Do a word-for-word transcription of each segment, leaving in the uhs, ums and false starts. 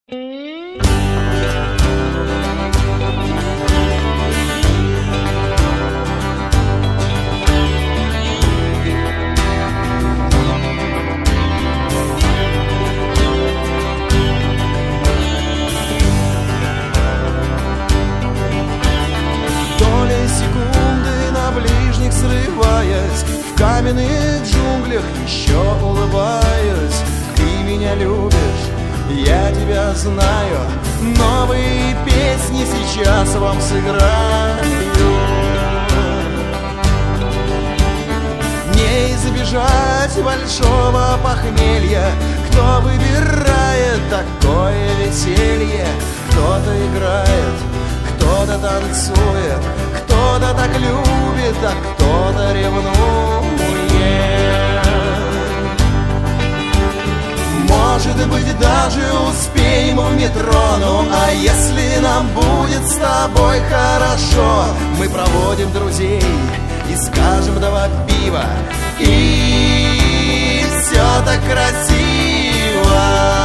Срываясь в каменных джунглях, еще улыбаюсь. Ты меня любишь, я тебя знаю. Новые песни сейчас вам сыграю. Не избежать большого похмелья. Кто выбирает такое веселье? Кто-то играет, кто-то танцует, кто-то так любит, а кто-то ревнует. Может быть, даже успеем в метро. Ну а если нам будет с тобой хорошо, мы проводим друзей и скажем два пива, и все так красиво.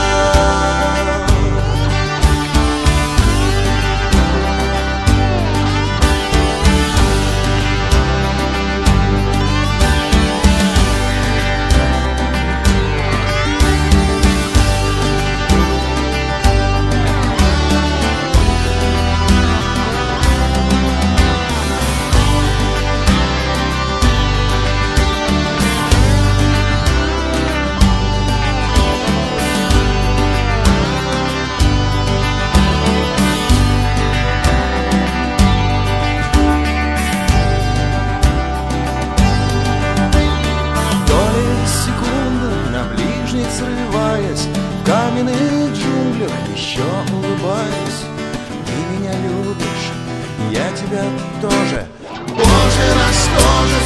Срываясь в каменных джунглях, еще улыбаюсь. Ты меня любишь, я тебя тоже. Боже, на что же